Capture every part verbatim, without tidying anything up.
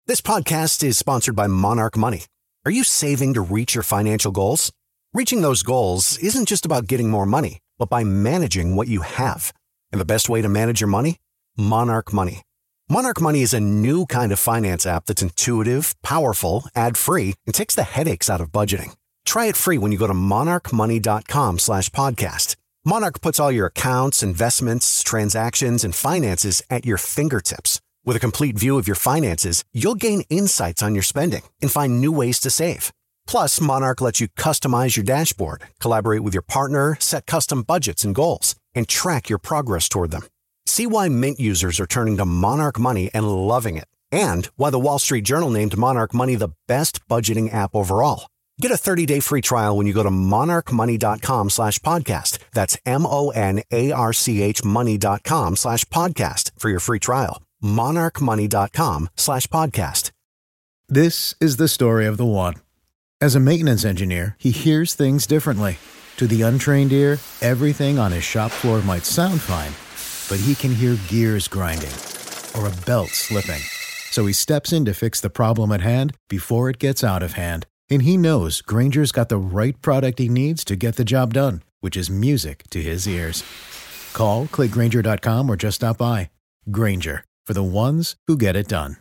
This podcast is sponsored by Monarch Money. Are you saving to reach your financial goals? Reaching those goals isn't just about getting more money, but by managing what you have. And the best way to manage your money? Monarch Money. Monarch Money is a new kind of finance app that's intuitive, powerful, ad-free, and takes the headaches out of budgeting. Try it free when you go to monarchmoney.com slash podcast. Monarch puts all your accounts, investments, transactions, and finances at your fingertips. With a complete view of your finances, you'll gain insights on your spending and find new ways to save. Plus, Monarch lets you customize your dashboard, collaborate with your partner, set custom budgets and goals, and track your progress toward them. See why Mint users are turning to Monarch Money and loving it, and why the Wall Street Journal named Monarch Money the best budgeting app overall. Get a thirty-day free trial when you go to monarchmoney.com slash podcast. That's M-O-N-A-R-C-H money.com slash podcast for your free trial. monarchmoney.com slash podcast. This is the story of the one. As a maintenance engineer, he hears things differently. To the untrained ear, everything on his shop floor might sound fine, but he can hear gears grinding or a belt slipping. So he steps in to fix the problem at hand before it gets out of hand. And he knows Grainger's got the right product he needs to get the job done, which is music to his ears. Call, click Grainger dot com, or just stop by. Grainger, for the ones who get it done.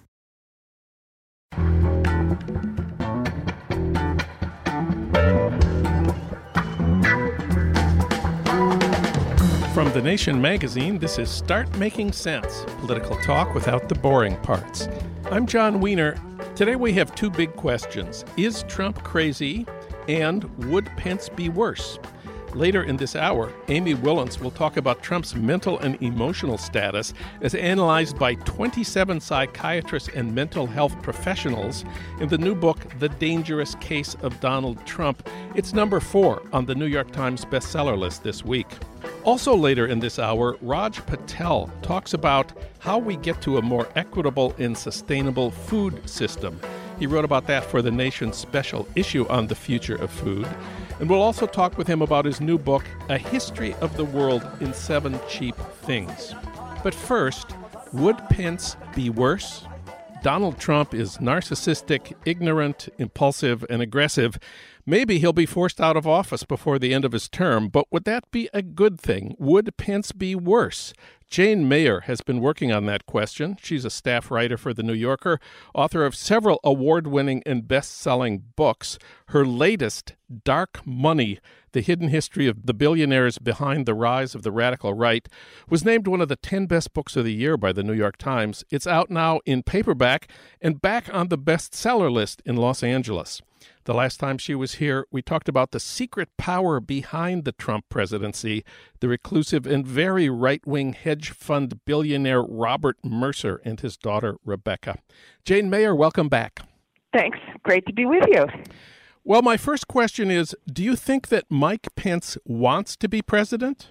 From The Nation magazine, this is Start Making Sense, political talk without the boring parts. I'm John Wiener. Today we have two big questions. Is Trump crazy? And would Pence be worse? Later in this hour, Amy Willens will talk about Trump's mental and emotional status as analyzed by twenty-seven psychiatrists and mental health professionals in the new book, The Dangerous Case of Donald Trump. It's number four on the New York Times bestseller list this week. Also later in this hour, Raj Patel talks about how we get to a more equitable and sustainable food system. He wrote about that for The Nation's special issue on the future of food. And we'll also talk with him about his new book, A History of the World in Seven Cheap Things. But first, would Pence be worse? Donald Trump is narcissistic, ignorant, impulsive, and aggressive. Maybe he'll be forced out of office before the end of his term, but would that be a good thing? Would Pence be worse? Jane Mayer has been working on that question. She's a staff writer for The New Yorker, author of several award-winning and best-selling books. Her latest, Dark Money, The Hidden History of the Billionaires Behind the Rise of the Radical Right, was named one of the ten best books of the year by The New York Times. It's out now in paperback and back on the bestseller list in Los Angeles. The last time she was here, we talked about the secret power behind the Trump presidency, the reclusive and very right-wing hedge fund billionaire Robert Mercer and his daughter Rebecca. Jane Mayer, welcome back. Thanks. Great to be with you. Well, my first question is, do you think that Mike Pence wants to be president?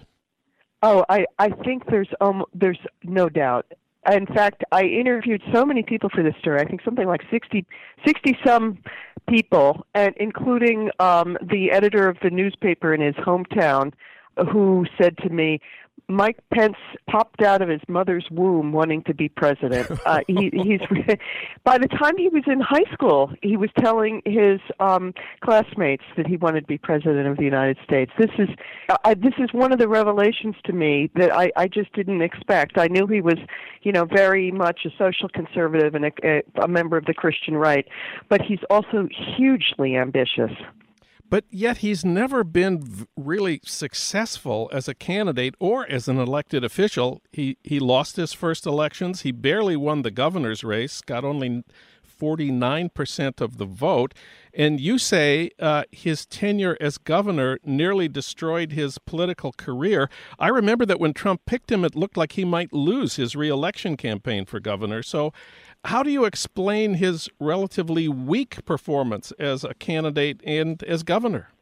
Oh, I, I think there's um, there's no doubt. In fact, I interviewed so many people for this story. I think something like sixty, sixty some people, and including um, the editor of the newspaper in his hometown, who said to me, Mike Pence popped out of his mother's womb wanting to be president. Uh, he, he's by the time he was in high school, he was telling his um, classmates that he wanted to be president of the United States. This is uh, this is one of the revelations to me that I, I just didn't expect. I knew he was, you know, very much a social conservative and a, a member of the Christian right, but he's also hugely ambitious. But yet he's never been really successful as a candidate or as an elected official. He he lost his first elections. He barely won the governor's race, got only forty-nine percent of the vote. And you say uh, his tenure as governor nearly destroyed his political career. I remember that when Trump picked him, it looked like he might lose his reelection campaign for governor. So how do you explain his relatively weak performance as a candidate and as governor?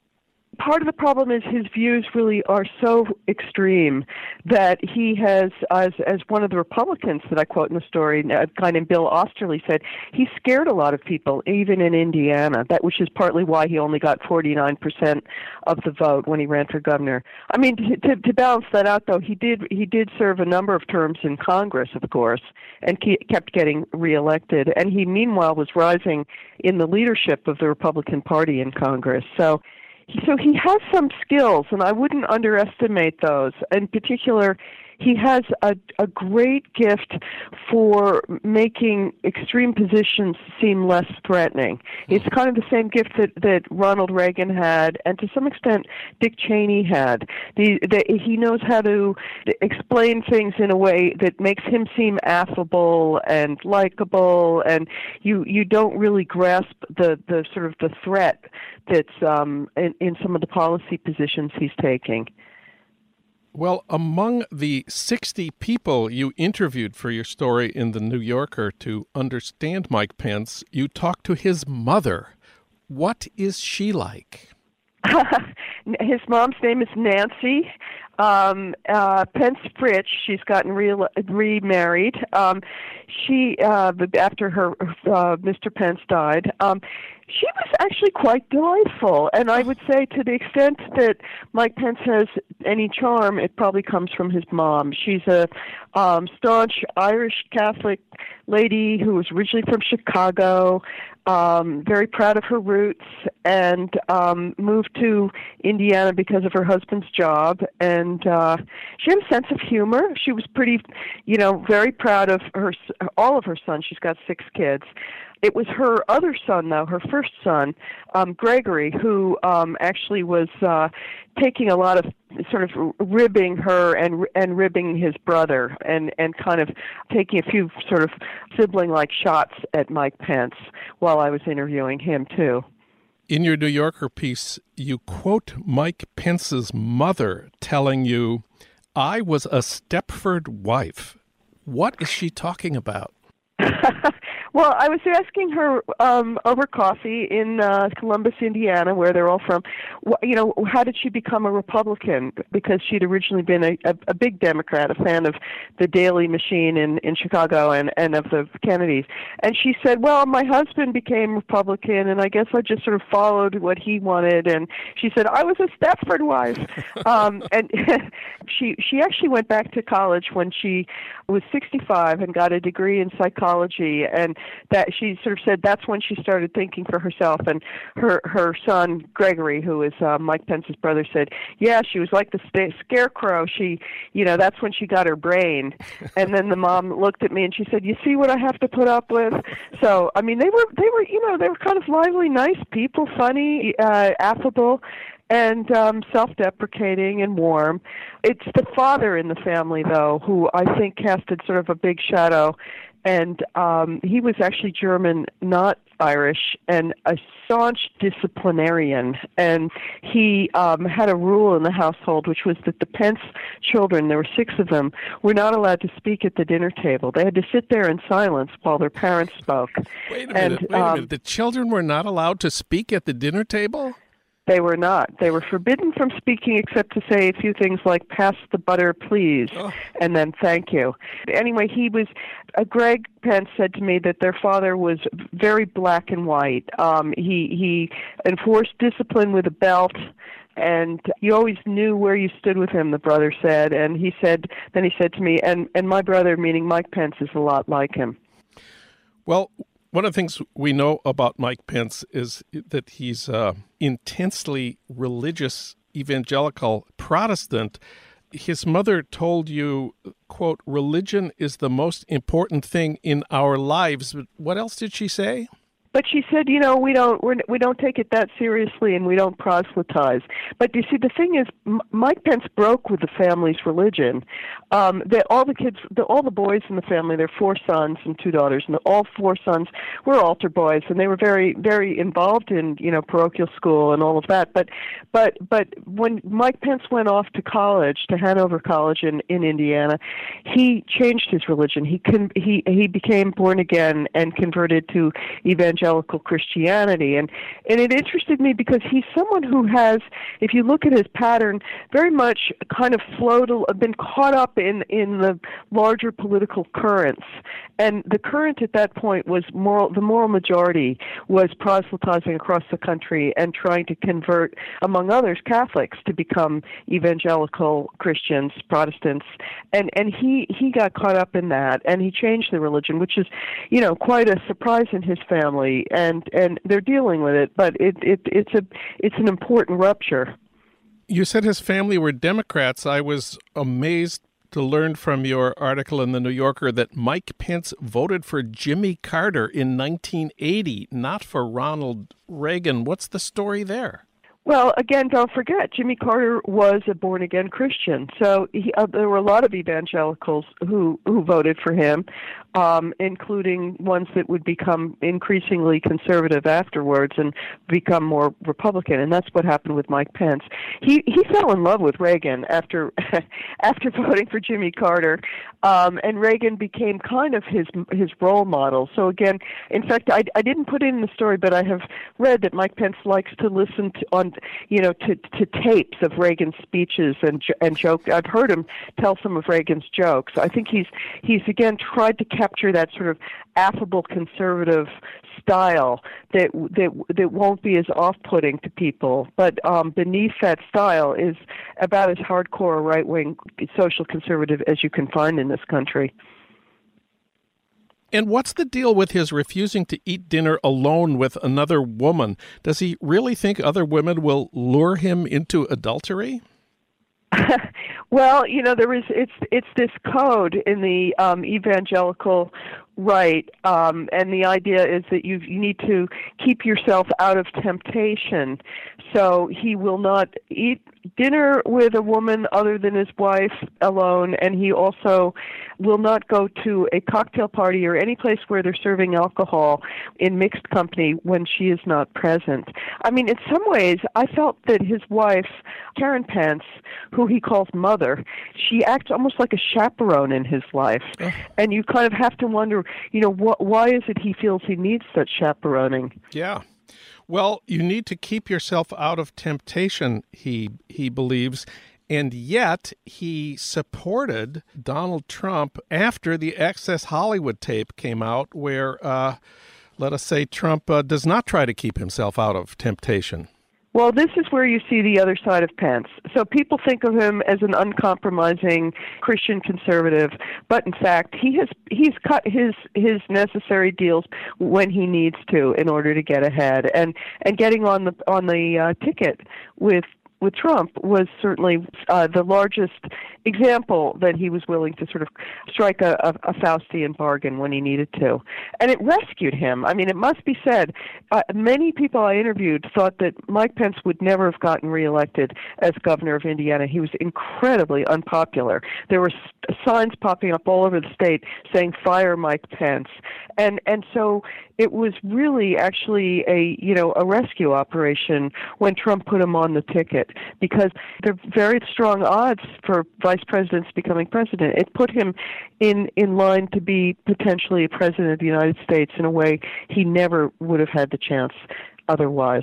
part of the problem is his views really are so extreme that he has, as as one of the Republicans that I quote in the story, a guy named Bill Osterly said, he scared a lot of people, even in Indiana, that which is partly why he only got forty-nine percent of the vote when he ran for governor. I mean, to, to, to balance that out, though, he did he did serve a number of terms in Congress, of course, and ke- kept getting reelected. And he, meanwhile, was rising in the leadership of the Republican Party in Congress. So So he has some skills, and I wouldn't underestimate those. In particular, he has a, a great gift for making extreme positions seem less threatening. It's kind of the same gift that, that Ronald Reagan had, and to some extent Dick Cheney had. The, the, he knows how to explain things in a way that makes him seem affable and likable, and you you don't really grasp the, the sort of the threat that's um, in, in some of the policy positions he's taking. Well, among the sixty people you interviewed for your story in The New Yorker to understand Mike Pence, you talked to his mother. What is she like? His mom's name is Nancy um, uh, Pence Fritsch. She's gotten re- remarried. Um, she, uh, after her uh, Mister Pence died, um, she was actually quite delightful. And I would say to the extent that Mike Pence has any charm, it probably comes from his mom. She's a um, staunch Irish Catholic lady who was originally from Chicago, um, very proud of her roots, and um, moved to Indiana because of her husband's job. And uh, she had a sense of humor. She was pretty, you know, very proud of her, all of her sons. She's got six kids. It was her other son, though, her first son, um, Gregory, who um, actually was uh, taking a lot of sort of ribbing her and and ribbing his brother, and, and kind of taking a few sort of sibling-like shots at Mike Pence while I was interviewing him, too. In your New Yorker piece, you quote Mike Pence's mother telling you, "I was a Stepford wife." What is she talking about? Well, I was asking her um, over coffee in uh, Columbus, Indiana, where they're all from, you know, how did she become a Republican? Because she'd originally been a, a, a big Democrat, a fan of the Daily Machine in, in Chicago and, and of the Kennedys. And she said, well, my husband became Republican, and I guess I just sort of followed what he wanted. And she said, I was a Stepford wife. um, and she she actually went back to college when she was sixty-five and got a degree in psychology, and that she sort of said that's when she started thinking for herself. And her her son Gregory, who is uh, Mike Pence's brother, said, yeah, she was like the st- scarecrow. She, you know, that's when she got her brain. And then the mom looked at me and she said, you see what I have to put up with? So I mean, they were they were you know they were kind of lively, nice people, funny, uh, affable, and um, self-deprecating and warm. It's the father in the family, though, who I think casted sort of a big shadow. And um, he was actually German, not Irish, and a staunch disciplinarian. And he um, had a rule in the household, which was that the Pence children, there were six of them, were not allowed to speak at the dinner table. They had to sit there in silence while their parents spoke. Wait a and, minute, wait a um, minute. The children were not allowed to speak at the dinner table? They were not. They were forbidden from speaking except to say a few things like, pass the butter, please, oh. and then thank you. Anyway, he was, uh, Greg Pence said to me that their father was very black and white. Um, he, he enforced discipline with a belt, and you always knew where you stood with him, the brother said. And he said, then he said to me, and, and my brother, meaning Mike Pence, is a lot like him. Well, one of the things we know about Mike Pence is that he's uh, intensely religious, evangelical Protestant. His mother told you, quote, religion is the most important thing in our lives. But what else did she say? But she said, you know, we don't we're, we don't take it that seriously, and we don't proselytize. But you see, the thing is, M- Mike Pence broke with the family's religion. Um, that all the kids, the, all the boys in the family, there are four sons and two daughters, and the, all four sons were altar boys, and they were very, very involved in, you know, parochial school and all of that. But, but, but when Mike Pence went off to college, to Hanover College in, in Indiana, he changed his religion. He con- he he became born again and converted to evangelical evangelical Christianity. And, and it interested me because he's someone who has, if you look at his pattern, very much kind of flowed, been caught up in, in the larger political currents. And the current at that point was moral, the moral majority was proselytizing across the country and trying to convert, among others, Catholics to become evangelical Christians, Protestants. And, and he, he got caught up in that, and he changed the religion, which is, you know, quite a surprise in his family, and, and they're dealing with it, but it, it, it's a, it's an important rupture. You said his family were Democrats. I was amazed to learn from your article in The New Yorker that Mike Pence voted for Jimmy Carter in nineteen eighty, not for Ronald Reagan. What's the story there? Well, again, don't forget, Jimmy Carter was a born-again Christian. So he, uh, there were a lot of evangelicals who, who voted for him, um, including ones that would become increasingly conservative afterwards and become more Republican. And that's what happened with Mike Pence. He he fell in love with Reagan after after voting for Jimmy Carter, um, and Reagan became kind of his his role model. So again, in fact, I, I didn't put it in the story, but I have read that Mike Pence likes to listen to, on you know, to, to tapes of Reagan's speeches and and joke. I've heard him tell some of Reagan's jokes. I think he's he's again tried to capture that sort of affable conservative style that that that won't be as off-putting to people. But um, beneath that style is about as hardcore a right-wing social conservative as you can find in this country. And what's the deal with his refusing to eat dinner alone with another woman? Does he really think other women will lure him into adultery? Well, you know, there is it's it's this code in the um, evangelical right, um, and the idea is that you you need to keep yourself out of temptation. So he will not eat dinner with a woman other than his wife alone, and he also will not go to a cocktail party or any place where they're serving alcohol in mixed company when she is not present. I mean, in some ways, I felt that his wife, Karen Pence, who he calls mother, she acts almost like a chaperone in his life. Oh. And you kind of have to wonder, you know, wh- why is it he feels he needs such chaperoning? Yeah. Well, you need to keep yourself out of temptation, he he believes, and yet he supported Donald Trump after the Access Hollywood tape came out where, uh, let us say, Trump uh, does not try to keep himself out of temptation. Well, this is where you see the other side of Pence. So people think of him as an uncompromising Christian conservative, but in fact, he has he's cut his his necessary deals when he needs to in order to get ahead. And and getting on the on the uh, ticket with with Trump was certainly uh, the largest example that he was willing to sort of strike a, a, a Faustian bargain when he needed to. And it rescued him. I mean, it must be said, uh, many people I interviewed thought that Mike Pence would never have gotten reelected as governor of Indiana. He was incredibly unpopular. There were s- signs popping up all over the state saying, "Fire Mike Pence." And and so it was really actually a, you know, a rescue operation when Trump put him on the ticket, because there are very strong odds for vice presidents becoming president. It put him in, in line to be potentially a president of the United States in a way he never would have had the chance otherwise.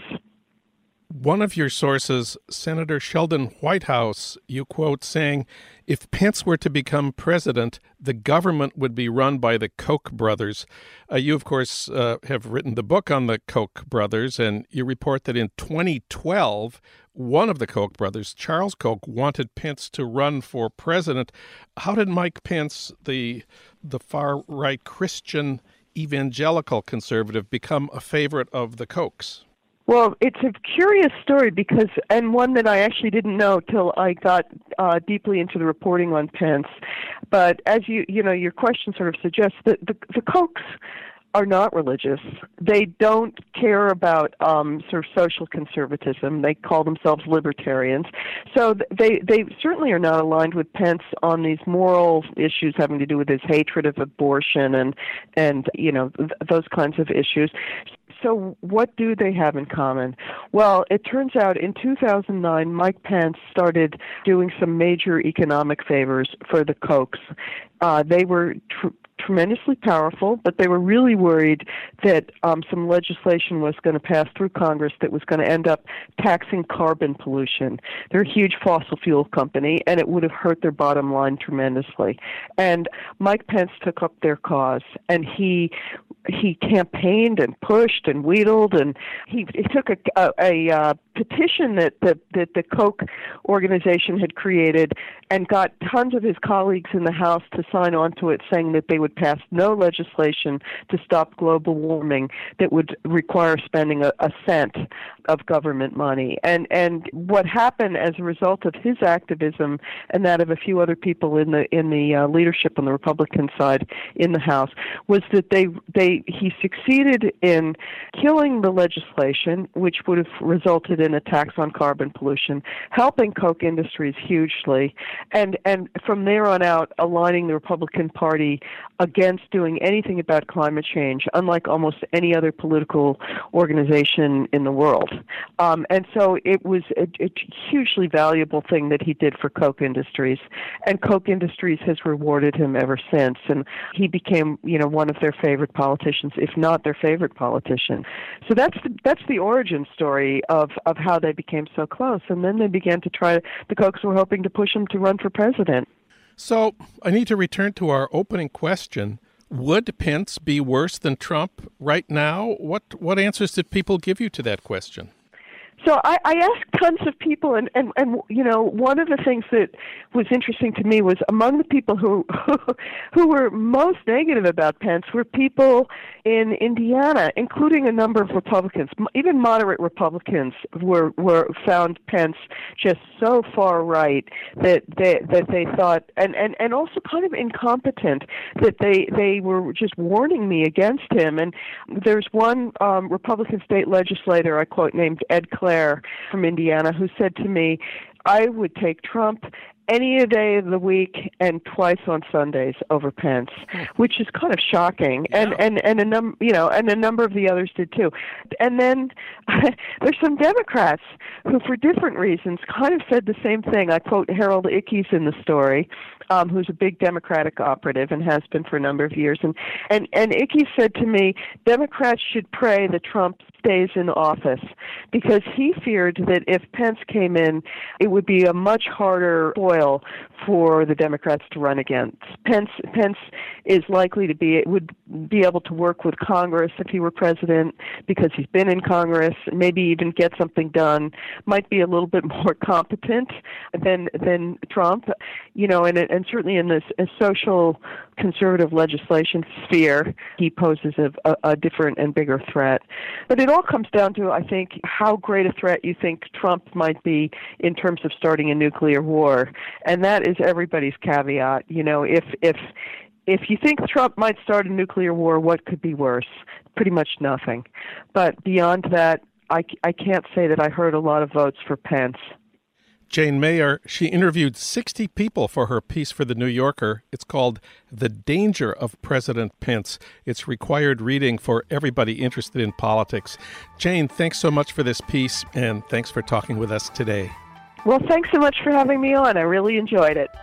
One of your sources, Senator Sheldon Whitehouse, you quote saying, if Pence were to become president, the government would be run by the Koch brothers. Uh, you, of course, uh, have written the book on the Koch brothers, and you report that in twenty twelve, one of the Koch brothers, Charles Koch, wanted Pence to run for president. How did Mike Pence, the the far-right Christian evangelical conservative, become a favorite of the Kochs? Well, it's a curious story because, and one that I actually didn't know till I got uh, deeply into the reporting on Pence. But as you, you know, your question sort of suggests that the, the Kochs are not religious. They don't care about um, sort of social conservatism. They call themselves libertarians. So they they certainly are not aligned with Pence on these moral issues having to do with his hatred of abortion and and you know th- those kinds of issues. So what do they have in common? Well, it turns out in two thousand nine, Mike Pence started doing some major economic favors for the Kochs. Uh, they were tr- tremendously powerful, but they were really worried that um, some legislation was going to pass through Congress that was going to end up taxing carbon pollution. They're a huge fossil fuel company, and it would have hurt their bottom line tremendously. And Mike Pence took up their cause, and he he campaigned and pushed and wheedled, and he, he took a, a, a uh, petition that the, that the Koch organization had created and got tons of his colleagues in the House to sign on to it, saying that they would pass no legislation to stop global warming that would require spending a, a cent of government money. And and what happened as a result of his activism and that of a few other people in the in the uh, leadership on the Republican side in the House was that they they he succeeded in killing the legislation, which would have resulted in a tax on carbon pollution, helping Koch Industries hugely, and and from there on out aligning the Republican Party against doing anything about climate change, unlike almost any other political organization in the world. Um, and so it was a, a hugely valuable thing that he did for Koch Industries, and Koch Industries has rewarded him ever since. And he became, you know, one of their favorite politicians, if not their favorite politician. So that's the, that's the origin story of, of how they became so close. And then they began to try. The Kochs were hoping to push him to run for president. So I need to return to our opening question. Would Pence be worse than Trump right now? What what answers did people give you to that question? So I, I asked tons of people, and, and, and you know, one of the things that was interesting to me was among the people who who were most negative about Pence were people in Indiana, including a number of Republicans. Even moderate Republicans were were found Pence just so far right that they that they thought, and, and, and also kind of incompetent, that they they were just warning me against him. And there's one um, Republican state legislator, I quote, named Ed Clare from Indiana, who said to me, I would take Trump any day of the week and twice on Sundays over Pence, which is kind of shocking. Yeah. And, and, and a num you know, and a number of the others did too. And then there's some Democrats who, for different reasons, kind of said the same thing. I quote Harold Ickes in the story, um, who's a big Democratic operative and has been for a number of years. And, and, and Ickes said to me, Democrats should pray that Trump stays in office, because he feared that if Pence came in, it would be a much harder foil for the Democrats to run against. Pence Pence is likely to be would be able to work with Congress if he were president, because he's been in Congress, maybe even get something done. Might be a little bit more competent than than Trump, you know, and and certainly in this a social conservative legislation sphere, he poses a, a, a different and bigger threat. But it all comes down to, I think, how great a threat you think Trump might be in terms of starting a nuclear war. And that is everybody's caveat. You know, if if if you think Trump might start a nuclear war, what could be worse? Pretty much nothing. But beyond that, I, I can't say that I heard a lot of votes for Pence. Jane Mayer, she interviewed sixty people for her piece for The New Yorker. It's called The Danger of President Pence. It's required reading for everybody interested in politics. Jane, thanks so much for this piece, and thanks for talking with us today. Well, thanks so much for having me on. I really enjoyed it.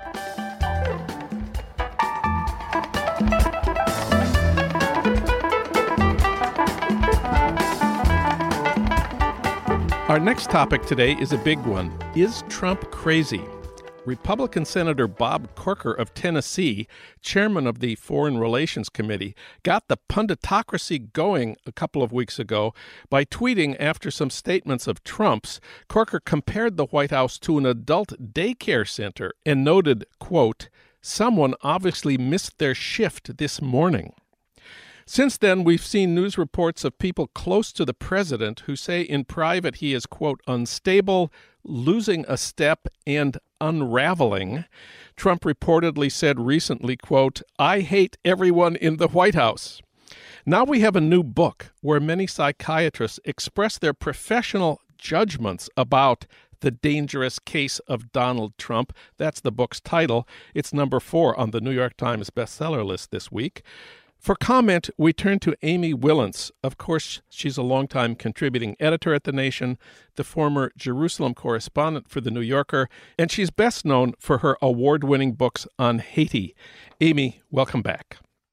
Our next topic today is a big one. Is Trump crazy? Republican Senator Bob Corker of Tennessee, chairman of the Foreign Relations Committee, got the punditocracy going a couple of weeks ago by tweeting after some statements of Trump's. Corker compared the White House to an adult daycare center and noted, quote, "Someone obviously missed their shift this morning." Since then, we've seen news reports of people close to the president who say in private he is, quote, unstable, losing a step, and unraveling. Trump reportedly said recently, quote, "I hate everyone in the White House." Now we have a new book where many psychiatrists express their professional judgments about the dangerous case of Donald Trump. That's the book's title. It's number four on the New York Times bestseller list this week. For comment, we turn to Amy Willence. Of course, she's a longtime contributing editor at The Nation, the former Jerusalem correspondent for The New Yorker, and she's best known for her award-winning books on Haiti. Amy, welcome back.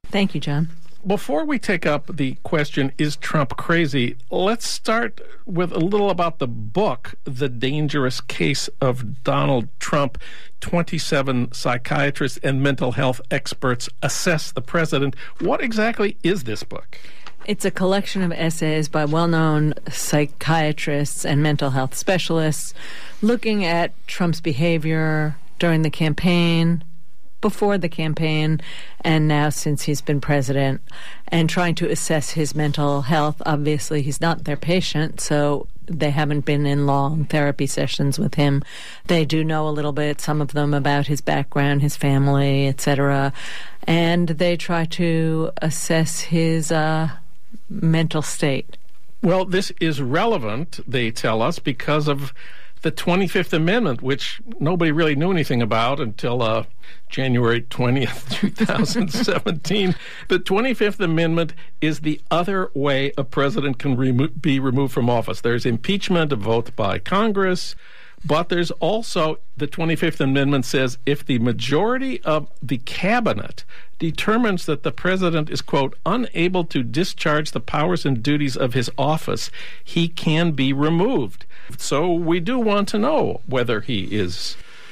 Thank you, John. Before we take up the question, is Trump crazy? Let's start with a little about the book, The Dangerous Case of Donald Trump. twenty-seven psychiatrists and mental health experts assess the president. What exactly is this book? It's a collection of essays by well-known psychiatrists and mental health specialists looking at Trump's behavior during the campaign, before the campaign, and now since he's been president, and trying to assess his mental health. Obviously, he's not their patient, so they haven't been in long therapy sessions with him. They do know a little bit, some of them, about his background, his family, et cetera, and they try to assess his uh, mental state. Well, this is relevant, they tell us, because of the twenty-fifth Amendment, which nobody really knew anything about until uh, January twentieth, twenty seventeen. The twenty-fifth Amendment is the other way a president can remo- be removed from office. There's impeachment, a vote by Congress, but there's also, the twenty-fifth Amendment says, if the majority of the cabinet determines that the president is, quote, unable to discharge the powers and duties of his office, he can be removed. So we do want to know whether he is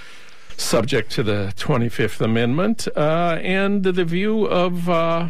subject to the twenty-fifth Amendment. Uh, and the view of uh,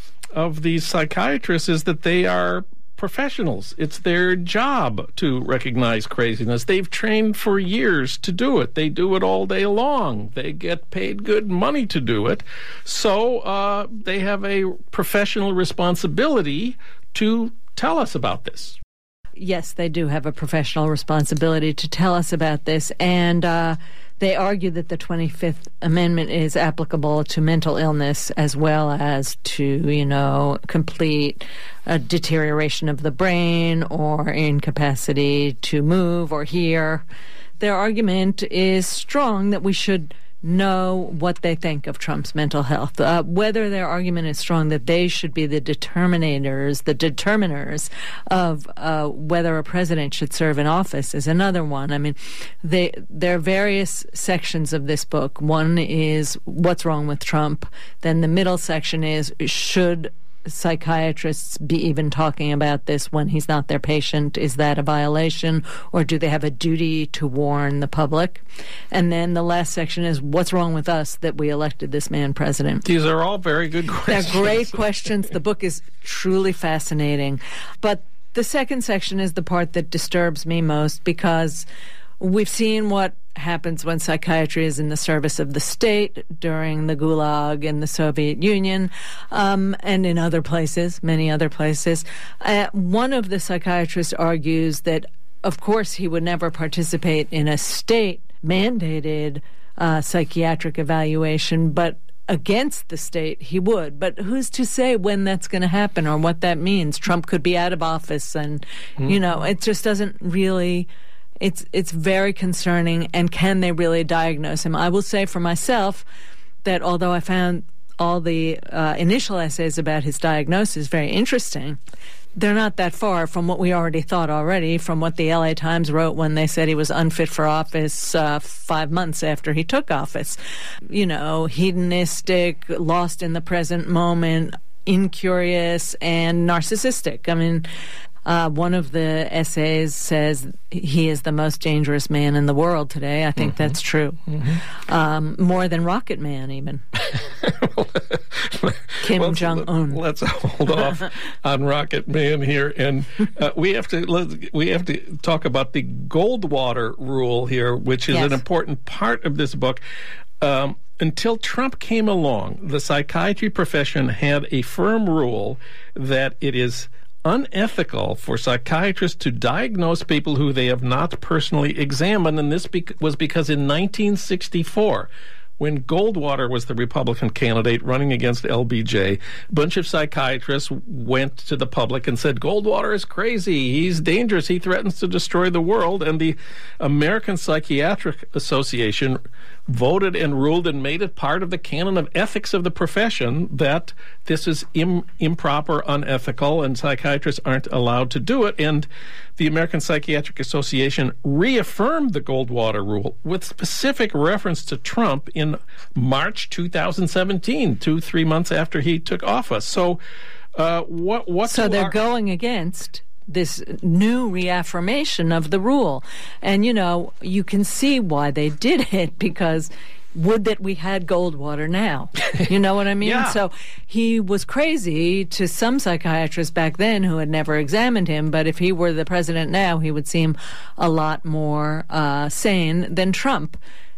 of these psychiatrists is that they are professionals. It's their job to recognize craziness. They've trained for years to do it. They do it all day long. They get paid good money to do it. So uh, they have a professional responsibility to tell us about this. Yes, they do have a professional responsibility to tell us about this, and uh, they argue that the twenty-fifth Amendment is applicable to mental illness as well as to, you know, complete uh, deterioration of the brain or incapacity to move or hear. Their argument is strong that we should know what they think of Trump's mental health. Uh, whether their argument is strong that they should be the determinators, the determiners of uh, whether a president should serve in office is another one. I mean, they, there are various sections of this book. One is what's wrong with Trump. Then the middle section is should psychiatrists be even talking about this when he's not their patient? Is that a violation, or do they have a duty to warn the public? And then the last section is what's wrong with us that we elected this man president? These are all very good questions. They're great questions. The book is truly fascinating. But the second section is the part that disturbs me most, because we've seen what happens when psychiatry is in the service of the state during the Gulag in the Soviet Union, um, and in other places, many other places. Uh, one of the psychiatrists argues that, of course, he would never participate in a state-mandated uh, psychiatric evaluation, but against the state, he would. But who's to say when that's going to happen or what that means? Trump could be out of office, and, mm-hmm. you know, it just doesn't really... It's it's very concerning, and can they really diagnose him? I will say for myself that although I found all the uh, initial essays about his diagnosis very interesting, they're not that far from what we already thought already, from what the L A Times wrote when they said he was unfit for office uh, five months after he took office. You know, hedonistic, lost in the present moment, incurious, and narcissistic. I mean... Uh, one of the essays says he is the most dangerous man in the world today. I think mm-hmm. that's true. Mm-hmm. Um, more than Rocket Man, even. Kim let's, Jong-un. Let's hold off on Rocket Man here, and uh, we have to let's, we have to talk about the Goldwater rule here, which is yes. an important part of this book. Um, Until Trump came along, the psychiatry profession had a firm rule that it is unethical for psychiatrists to diagnose people who they have not personally examined, and this be- was because in nineteen sixty-four, when Goldwater was the Republican candidate running against L B J, a bunch of psychiatrists went to the public and said, Goldwater is crazy, he's dangerous, he threatens to destroy the world, and the American Psychiatric Association voted and ruled and made it part of the canon of ethics of the profession that this is Im- improper, unethical, and psychiatrists aren't allowed to do it. And the American Psychiatric Association reaffirmed the Goldwater rule with specific reference to Trump in in March two thousand seventeen, two, three months after he took office. So uh, what? What's so they're our- going against this new reaffirmation of the rule. And, you know, you can see why they did it, because would that we had Goldwater now. You know what I mean? Yeah. So he was crazy to some psychiatrists back then who had never examined him, but if he were the president now, he would seem a lot more uh, sane than Trump.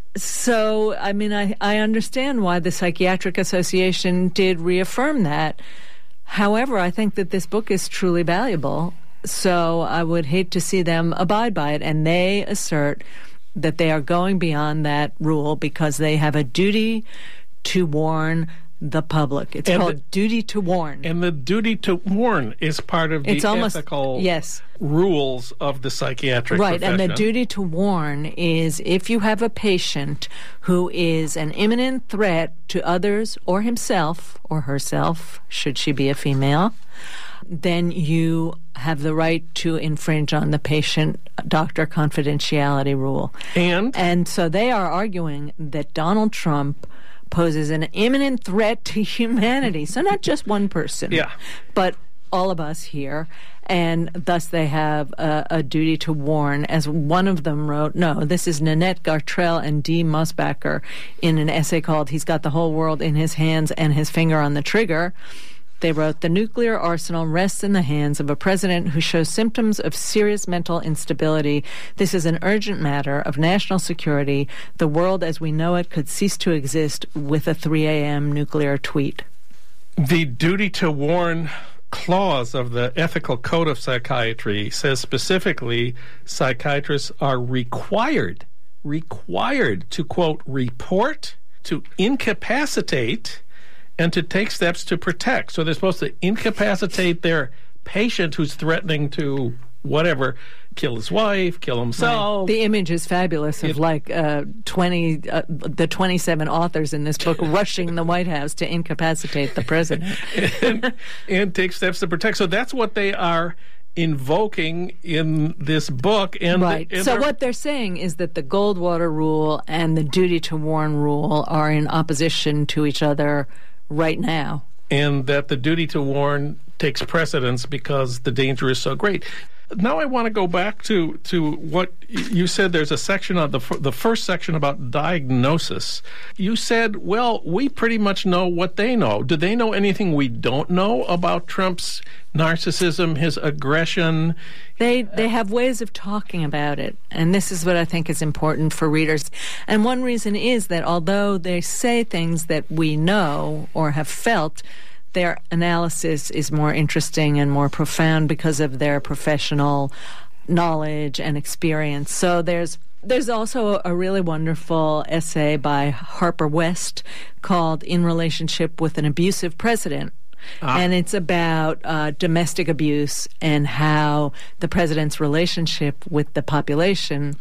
So, I mean, I, I understand why the Psychiatric Association did reaffirm that. However, I think that this book is truly valuable, so I would hate to see them abide by it. And they assert that they are going beyond that rule because they have a duty to warn the public. It's And called the- duty to warn. And the duty to warn is part of the It's almost- ethical yes. rules of the psychiatric Right, profession. and the duty to warn is if you have a patient who is an imminent threat to others or himself or herself, should she be a female, then you have the right to infringe on the patient-doctor confidentiality rule. And? And so they are arguing that Donald Trump poses an imminent threat to humanity. So not just one person, Yeah. but all of us here. And thus they have a, a duty to warn. As one of them wrote, no, this is Nanette Gartrell and Dee Musbacher in an essay called He's Got the Whole World in His Hands and His Finger on the Trigger. They wrote, the nuclear arsenal rests in the hands of a president who shows symptoms of serious mental instability. This is an urgent matter of national security. The world as we know it could cease to exist with a three a.m. nuclear tweet. The duty to warn clause of the Ethical Code of Psychiatry says specifically psychiatrists are required, required to, quote, report, to incapacitate, and to take steps to protect. So they're supposed to incapacitate their patient who's threatening to, whatever, kill his wife, kill himself. The image is fabulous of It- like uh, twenty, uh, the twenty-seven authors in this book rushing the White House to incapacitate the president. and, and take steps to protect. So that's what they are invoking in this book. And Right. and So they're- what they're saying is that the Goldwater rule and the duty to warn rule are in opposition to each other right now. and that the duty to warn takes precedence because the danger is so great. Now I want to go back to, to what you said. There's a section on the f- the first section about diagnosis. You said, well, we pretty much know what they know. Do they know anything we don't know about Trump's narcissism, his aggression? They they have ways of talking about it, and this is what I think is important for readers. And one reason is that although they say things that we know or have felt, their analysis is more interesting and more profound because of their professional knowledge and experience. So there's There's also a really wonderful essay by Harper West called In Relationship with an Abusive President. Ah. And it's about uh, domestic abuse and how the president's relationship with the population,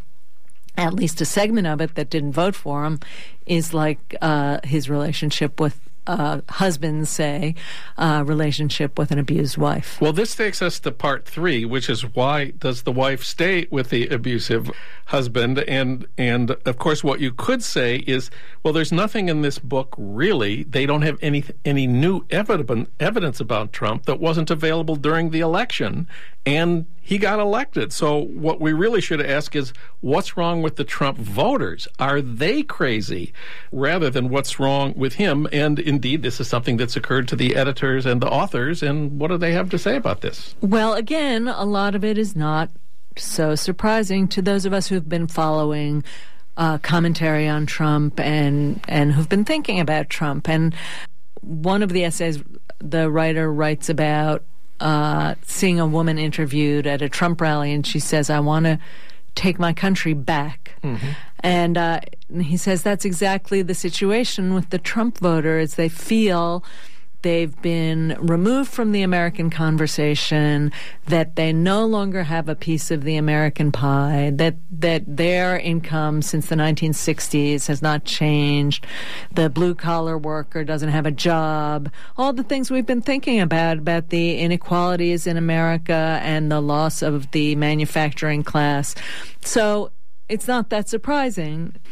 at least a segment of it that didn't vote for him, is like uh, his relationship with uh, husbands, say, uh, relationship with an abused wife. Well, this takes us to part three, which is why does the wife stay with the abusive husband? And, and of course, what you could say is, well, there's nothing in this book, really. They don't have any any new evidence evidence about Trump that wasn't available during the election, and he got elected. So what we really should ask is, what's wrong with the Trump voters? Are they crazy? Rather than what's wrong with him? And indeed, this is something that's occurred to the editors and the authors, and what do they have to say about this? Well, again, a lot of it is not so surprising to those of us who've been following uh, commentary on Trump and, and who've been thinking about Trump. And one of the essays the writer writes about uh, seeing a woman interviewed at a Trump rally, and she says, I want to take my country back. Mm-hmm. And uh, he says that's exactly the situation with the Trump voter, is they feel they've been removed from the American conversation, that they no longer have a piece of the American pie, that that their income since the nineteen sixties has not changed, the blue-collar worker doesn't have a job, all the things we've been thinking about, about the inequalities in America and the loss of the manufacturing class. So it's not that surprising.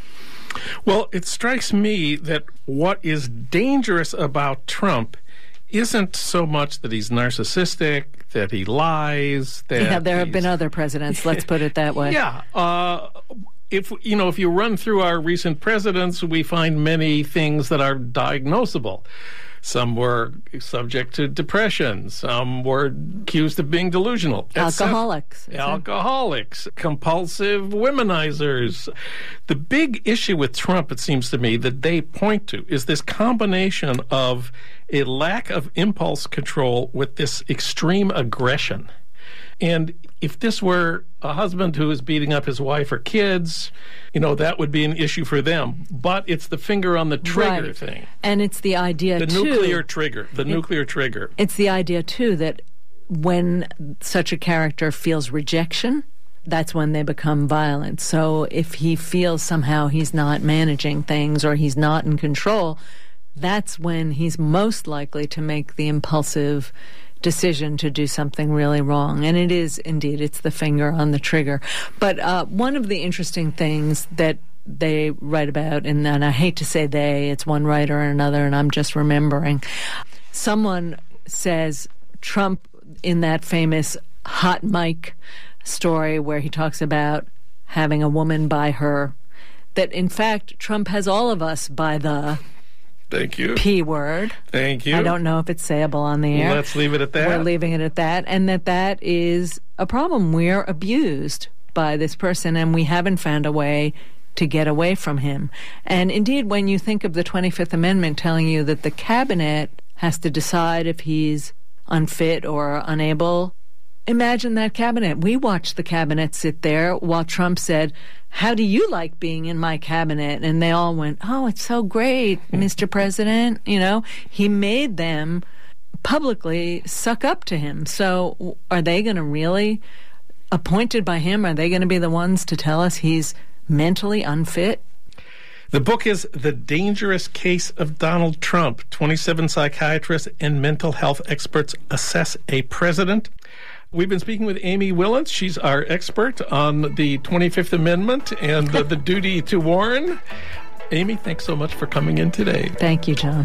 Well, it strikes me that what is dangerous about Trump isn't so much that he's narcissistic, that he lies, that yeah, there have he's- been other presidents, let's put it that way. Yeah. Uh, if, you know, if you run through our recent presidents, we find many things that are diagnosable. Some were subject to depression. Some were accused of being delusional. et cetera. Alcoholics. isn't it? Alcoholics, compulsive womenizers. The big issue with Trump, it seems to me, that they point to is this combination of a lack of impulse control with this extreme aggression. And if this were a husband who is beating up his wife or kids, you know, that would be an issue for them. But it's the finger on the trigger Right. thing. And it's the idea, The too. nuclear trigger. The nuclear trigger. It's the idea, too, that when such a character feels rejection, that's when they become violent. So if he feels somehow he's not managing things or he's not in control, that's when he's most likely to make the impulsive decision to do something really wrong. And it is, indeed, it's the finger on the trigger. But uh, one of the interesting things that they write about, and, and I hate to say they, it's one writer and another, and I'm just remembering, someone says Trump, in that famous hot mic story where he talks about having a woman by her, that in fact Trump has all of us by the Thank you. P word. Thank you. I don't know if it's sayable on the air. Let's leave it at that. We're leaving it at that, and that that is a problem. We're abused by this person, and we haven't found a way to get away from him. And indeed, when you think of the twenty-fifth Amendment telling you that the cabinet has to decide if he's unfit or unable, imagine that cabinet. We watched the cabinet sit there while Trump said, "How do you like being in my cabinet?" And they all went, "Oh, it's so great, Mister President." You know, he made them publicly suck up to him. So are they going to really, appointed by him, are they going to be the ones to tell us he's mentally unfit? The book is The Dangerous Case of Donald Trump. twenty-seven psychiatrists and mental health experts assess a president. We've been speaking with Amy Wilentz. She's our expert on the twenty-fifth Amendment and the, the duty to warn. Amy, thanks so much for coming in today. Thank you, John.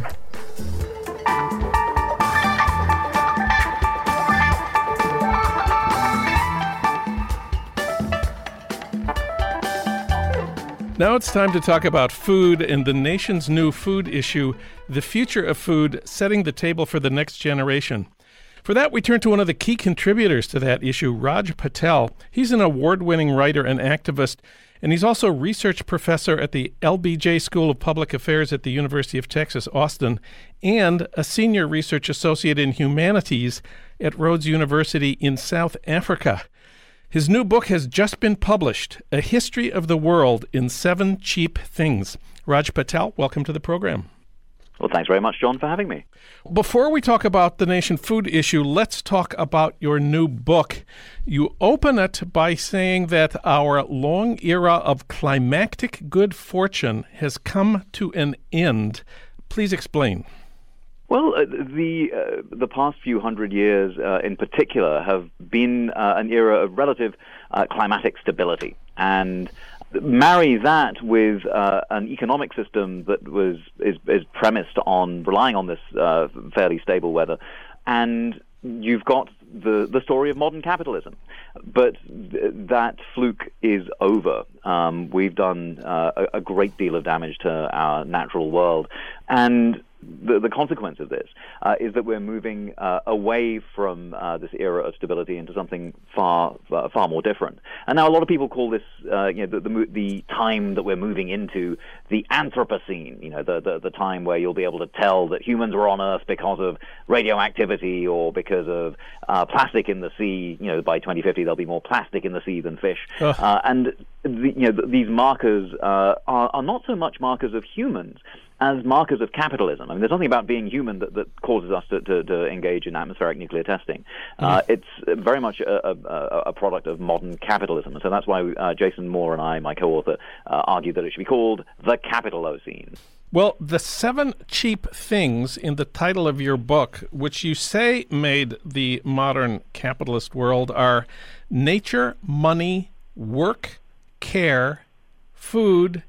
Now it's time to talk about food and the nation's new food issue, the future of food, setting the table for the next generation. For that, we turn to one of the key contributors to that issue, Raj Patel. He's an award-winning writer and activist, and he's also research professor at the L B J School of Public Affairs at the University of Texas, Austin, and a senior research associate in humanities at Rhodes University in South Africa. His new book has just been published, A History of the World in Seven Cheap Things. Raj Patel, welcome to the program. Well, thanks very much, John, for having me. Before we talk about the nation food issue, let's talk about your new book. You open it by saying that our long era of climactic good fortune has come to an end. Please explain. Well, uh, the uh, the past few hundred years uh, in particular have been uh, an era of relative uh, climatic stability. And marry that with uh, an economic system that was is, is premised on relying on this uh, fairly stable weather, and you've got the the story of modern capitalism. But th- that fluke is over. Um, we've done uh, a, a great deal of damage to our natural world, and The, the consequence of this uh, is that we're moving uh, away from uh, this era of stability into something far, far, far more different. And now a lot of people call this, uh, you know, the, the the time that we're moving into the Anthropocene. You know, the, the the time where you'll be able to tell that humans were on Earth because of radioactivity or because of uh, plastic in the sea. You know, by twenty fifty there'll be more plastic in the sea than fish. Uh, and the, you know, th- these markers uh, are, are not so much markers of humans as markers of capitalism. I mean, there's something about being human that, that causes us to, to, to engage in atmospheric nuclear testing. Uh, mm-hmm. It's very much a, a, a product of modern capitalism. And so that's why uh, Jason Moore and I, my co-author, uh, argued that it should be called the Capitalocene. Well, the seven cheap things in the title of your book, which you say made the modern capitalist world, are nature, money, work, care, food,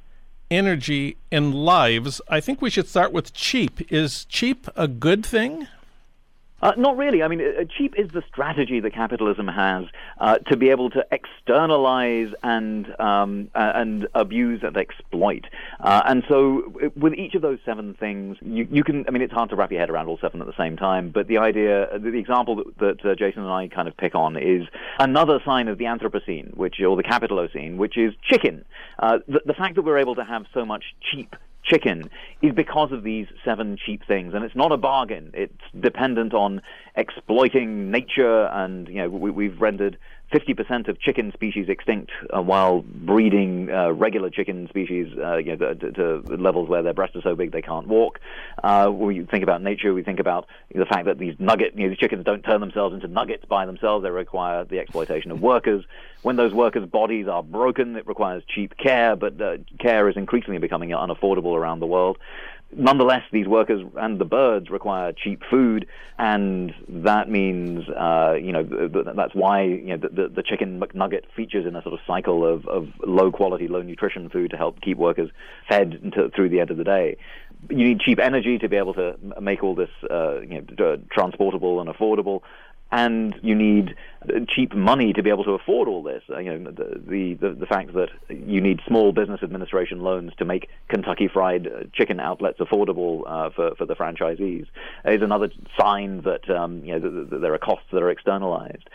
energy, and lives. I think we should start with cheap. Is cheap a good thing? Uh, not really. I mean, uh, cheap is the strategy that capitalism has uh, to be able to externalize and um, uh, and abuse and exploit. Uh, and so with each of those seven things, you, you can, I mean, it's hard to wrap your head around all seven at the same time, but the idea, the, the example that, that uh, Jason and I kind of pick on is another sign of the Anthropocene, which, or the Capitalocene, which is chicken. Uh, the, the fact that we're able to have so much cheap chicken is because of these seven cheap things, and it's not a bargain. It's dependent on exploiting nature, and you know we, we've rendered fifty percent of chicken species extinct uh, while breeding uh, regular chicken species uh, you know, to, to levels where their breasts are so big they can't walk. Uh, when you think about nature, we think about the fact that these nugget, you know, these chickens don't turn themselves into nuggets by themselves. They require the exploitation of workers. When those workers' bodies are broken, it requires cheap care, but uh, care is increasingly becoming unaffordable around the world. Nonetheless, these workers and the birds require cheap food, and that means, uh, you know, that's why you know the, the chicken McNugget features in a sort of cycle of, of low-quality, low-nutrition food to help keep workers fed until, through the end of the day. You need cheap energy to be able to make all this, uh, you know, transportable and affordable. And you need cheap money to be able to afford all this. Uh, you know, the, the the fact that you need small business administration loans to make Kentucky Fried Chicken outlets affordable uh, for for the franchisees is another sign that um, you know that, that there are costs that are externalized.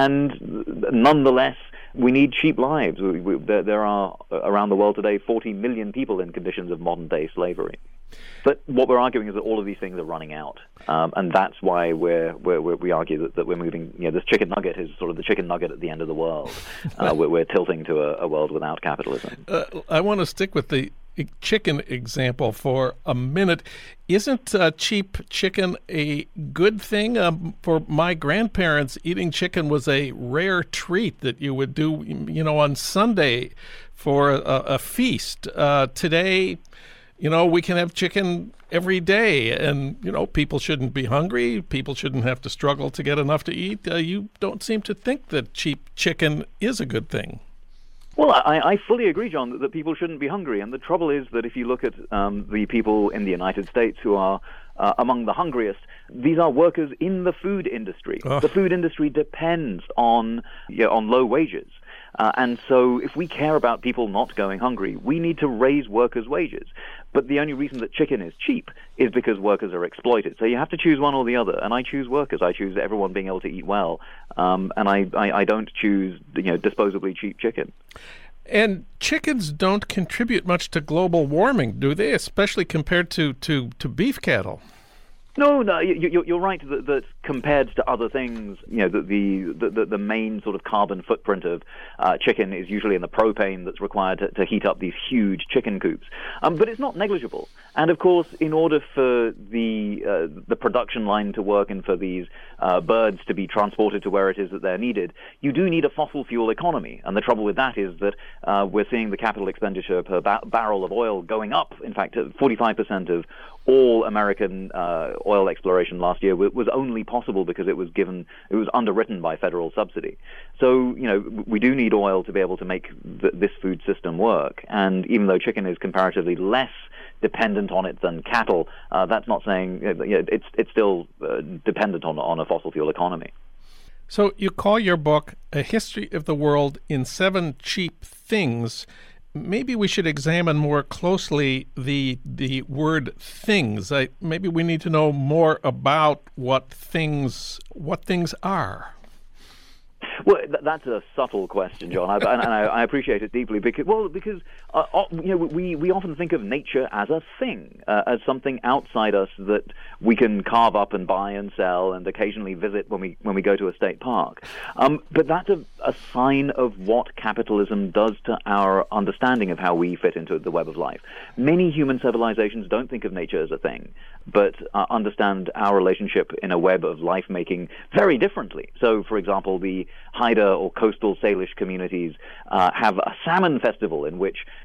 And nonetheless, we need cheap lives. We, we, there, there are around the world today forty million people in conditions of modern day slavery. But what we're arguing is that all of these things are running out, um, and that's why we're, we're, we're, we argue that, that we're moving. You know, this chicken nugget is sort of the chicken nugget at the end of the world. Uh, we're, we're tilting to a, a world without capitalism. Uh, I want to stick with the chicken example for a minute. Isn't uh, cheap chicken a good thing? Um, for my grandparents, eating chicken was a rare treat that you would do, you know, on Sunday for a, a feast. Uh, today, you know, we can have chicken every day, and, you know, people shouldn't be hungry. People shouldn't have to struggle to get enough to eat. Uh, you don't seem to think that cheap chicken is a good thing. Well, I, I fully agree, John, that, that people shouldn't be hungry. And the trouble is that if you look at um, the people in the United States who are uh, among the hungriest, these are workers in the food industry. Oh. The food industry depends on, you know, on low wages. Uh, and so if we care about people not going hungry, we need to raise workers' wages. But the only reason that chicken is cheap is because workers are exploited. So you have to choose one or the other. And I choose workers. I choose everyone being able to eat well. Um, and I, I, I don't choose, you know, disposably cheap chicken. And chickens don't contribute much to global warming, do they? Especially compared to, to, to beef cattle. No, no, you, you're right that, that compared to other things, you know, the the, the, the main sort of carbon footprint of uh, chicken is usually in the propane that's required to, to heat up these huge chicken coops. Um, but it's not negligible. And of course, in order for the uh, the production line to work and for these uh, birds to be transported to where it is that they're needed, you do need a fossil fuel economy. And the trouble with that is that uh, we're seeing the capital expenditure per ba- barrel of oil going up. In fact, forty-five percent of all American uh, oil exploration last year was only possible because it was given, it was underwritten by federal subsidy. So, you know, we do need oil to be able to make th- this food system work. And even though chicken is comparatively less dependent on it than cattle, uh, that's not saying, you know, it's it's still uh, dependent on on a fossil fuel economy. So you call your book A History of the World in Seven Cheap Things. Maybe we should examine more closely the the word things. I, maybe we need to know more about what things what things are. Well, th- that's a subtle question, John, I, and, and I, I appreciate it deeply because, well, because uh, you know we, we often think of nature as a thing, uh, as something outside us that we can carve up and buy and sell and occasionally visit when we when we go to a state park. Um, but that's a, a sign of what capitalism does to our understanding of how we fit into the web of life. Many human civilizations don't think of nature as a thing, but uh, understand our relationship in a web of life making very differently. So, for example, the Haida or coastal Salish communities uh, have a salmon festival in which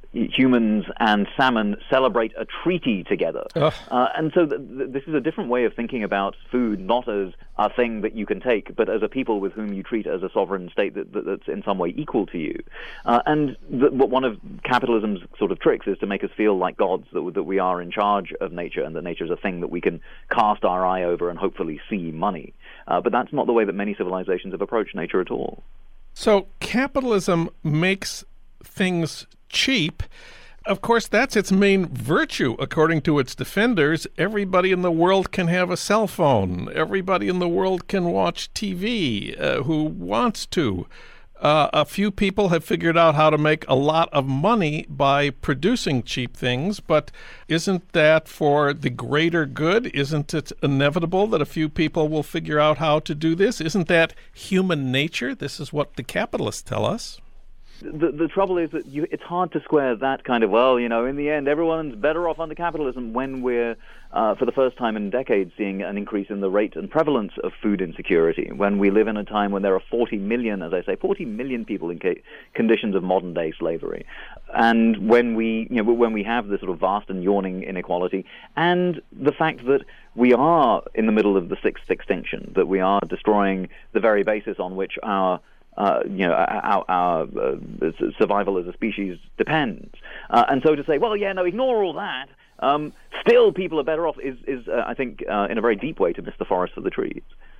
humans and salmon celebrate a treaty together. Uh, and so th- th- this is a different way of thinking about food, not as a thing that you can take, but as a people with whom you treat as a sovereign state that, that, that's in some way equal to you. Uh, and th- one of capitalism's sort of tricks is to make us feel like gods, that, that we are in charge of nature and that nature is a thing that we can cast our eye over and hopefully see money. Uh, but that's not the way that many civilizations have approached nature at all. So capitalism makes things cheap. Of course, that's its main virtue, according to its defenders. Everybody in the world can have a cell phone. Everybody in the world can watch T V uh, who wants to. Uh, a few people have figured out how to make a lot of money by producing cheap things, but isn't that for the greater good? Isn't it inevitable that a few people will figure out how to do this? Isn't that human nature? This is what the capitalists tell us. The, the trouble is that you, it's hard to square that kind of, well, you know, in the end, everyone's better off under capitalism when we're, uh, for the first time in decades, seeing an increase in the rate and prevalence of food insecurity, when we live in a time when there are forty million, as I say, forty million people in ca- conditions of modern-day slavery, and when we, you know, when we have this sort of vast and yawning inequality, and the fact that we are in the middle of the sixth extinction, that we are destroying the very basis on which our Uh, you know, our, our uh, survival as a species depends. Uh, and so to say, well, yeah, no, ignore all that, um, still people are better off, is, is uh, I think, uh, in a very deep way to miss the forest for the trees.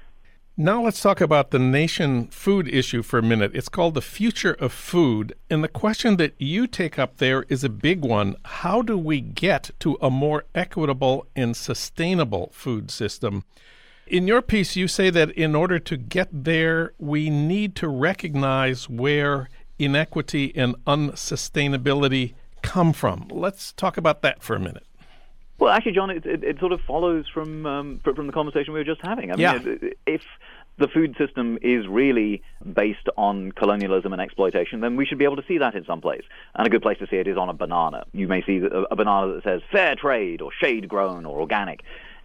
Now let's talk about the nation food issue for a minute. It's called the future of food. And the question that you take up there is a big one. How do we get to a more equitable and sustainable food system? In your piece, you say that in order to get there, we need to recognize where inequity and unsustainability come from. Let's talk about that for a minute. Well, actually, John, it, it, it sort of follows from um, from the conversation we were just having. I mean, yeah. if the food system is really based on colonialism and exploitation, then we should be able to see that in some place. And a good place to see it is on a banana. You may see a, a banana that says fair trade or shade grown or organic.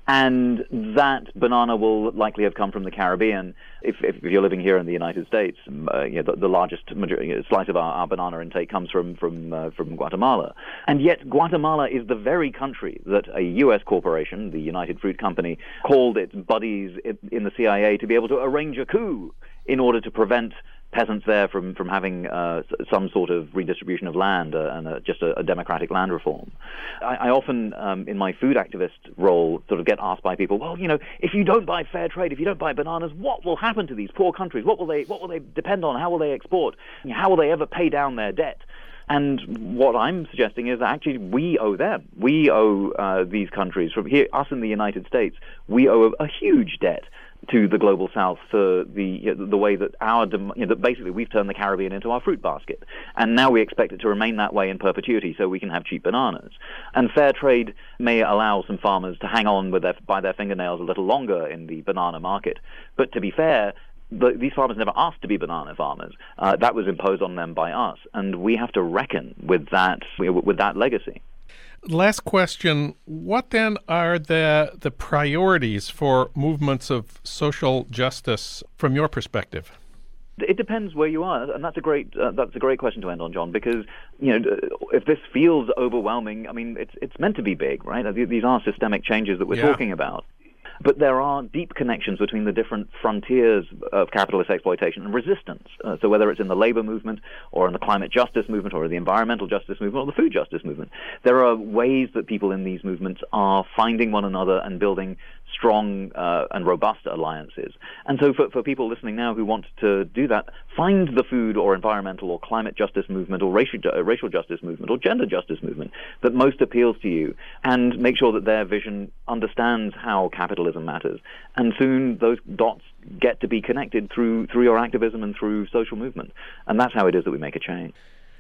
And that banana will likely have come from the Caribbean. If, if you're living here in the United States, uh, you know, the, the largest majority, you know, slice of our, our banana intake comes from from uh, from Guatemala. And yet Guatemala is the very country that a U S corporation, the United Fruit Company, called its buddies in the C I A to be able to arrange a coup in order to prevent peasants there from, from having uh, some sort of redistribution of land uh, and uh, just a, a democratic land reform. I, I often, um, in my food activist role, sort of get asked by people, well, you know, if you don't buy fair trade, if you don't buy bananas, what will happen to these poor countries? What will they, what will they depend on? How will they export? How will they ever pay down their debt? And what I'm suggesting is that actually we owe them. We owe uh, these countries, from here, us in the United States, we owe a, a huge debt to the global south for the you know, the way that our you know, that basically we've turned the Caribbean into our fruit basket, and now we expect it to remain that way in perpetuity so we can have cheap bananas. And fair trade may allow some farmers to hang on with their, by their fingernails a little longer in the banana market, but to be fair, the, these farmers never asked to be banana farmers. Uh, that was imposed on them by us, and we have to reckon with that with that legacy. Last question. What then are the the priorities for movements of social justice from your perspective? It depends where you are, and that's a great uh, that's a great question to end on, John. Because you know, if this feels overwhelming, I mean, it's it's meant to be big, right? These are systemic changes that we're yeah. talking about. But there are deep connections between the different frontiers of capitalist exploitation and resistance. Uh, so whether it's in the labor movement or in the climate justice movement or the environmental justice movement or the food justice movement, there are ways that people in these movements are finding one another and building strong uh, and robust alliances. And so for, for people listening now who want to do that, find the food or environmental or climate justice movement or racial, uh, racial justice movement or gender justice movement that most appeals to you, and make sure that their vision understands how capitalism matters. And soon those dots get to be connected through through your activism and through social movement. And that's how it is that we make a change.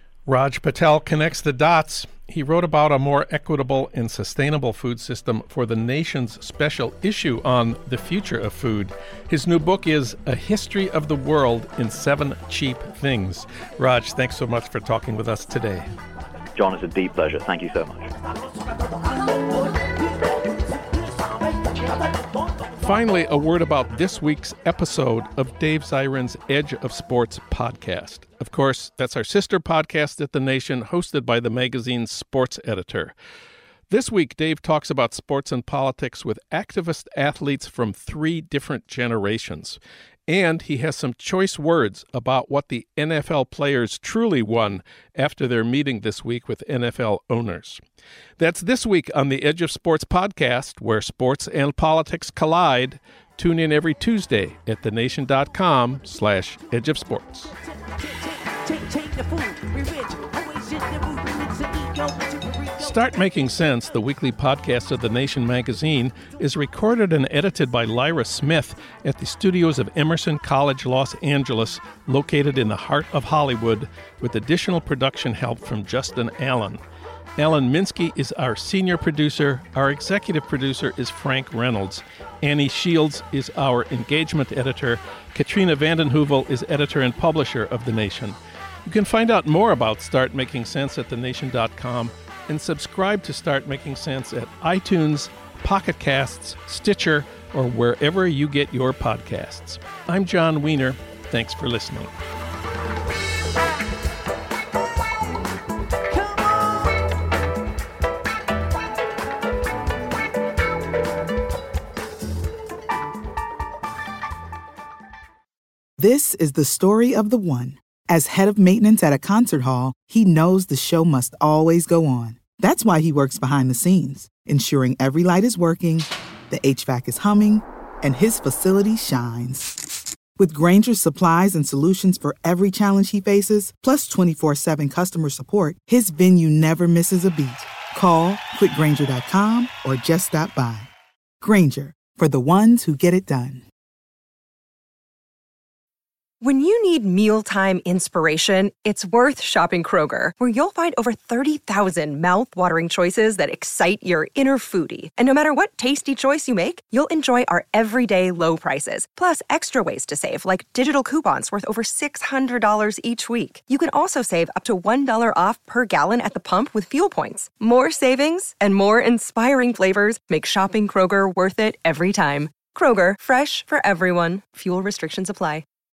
Raj Patel connects the dots. He wrote about a more equitable and sustainable food system for the nation's special issue on the future of food. His new book is A History of the World in Seven Cheap Things. Raj, thanks so much for talking with us today. John, it's a deep pleasure. Thank you so much. finally, a word about this week's episode of Dave Zirin's Edge of Sports podcast. Of course, that's our sister podcast at The Nation, hosted by the magazine's sports editor. This week, Dave talks about sports and politics with activist athletes from three different generations. And he has some choice words about what the N F L players truly won after their meeting this week with N F L owners. That's this week on the Edge of Sports podcast, where sports and politics collide. Tune in every Tuesday at thenation.com slash edge of sports. Start Making Sense, the weekly podcast of The Nation magazine, is recorded and edited by Lyra Smith at the studios of Emerson College, Los Angeles, located in the heart of Hollywood, with additional production help from Justin Allen. Alan Minsky is our senior producer. Our executive producer is Frank Reynolds. Annie Shields is our engagement editor. Katrina vanden Heuvel is editor and publisher of The Nation. You can find out more about Start Making Sense at the nation dot com and subscribe to Start Making Sense at iTunes, Pocket Casts, Stitcher, or wherever you get your podcasts. I'm John Wiener. Thanks for listening. This is the story of the one. As head of maintenance at a concert hall, he knows the show must always go on. That's why he works behind the scenes, ensuring every light is working, the H V A C is humming, and his facility shines. With Grainger's supplies and solutions for every challenge he faces, plus twenty-four seven customer support, his venue never misses a beat. Call quick grainger dot com or just stop by. Grainger, for the ones who get it done. When you need mealtime inspiration, it's worth shopping Kroger, where you'll find over thirty thousand mouth-watering choices that excite your inner foodie. And no matter what tasty choice you make, you'll enjoy our everyday low prices, plus extra ways to save, like digital coupons worth over six hundred dollars each week. You can also save up to one dollar off per gallon at the pump with fuel points. More savings and more inspiring flavors make shopping Kroger worth it every time. Kroger, fresh for everyone. Fuel restrictions apply.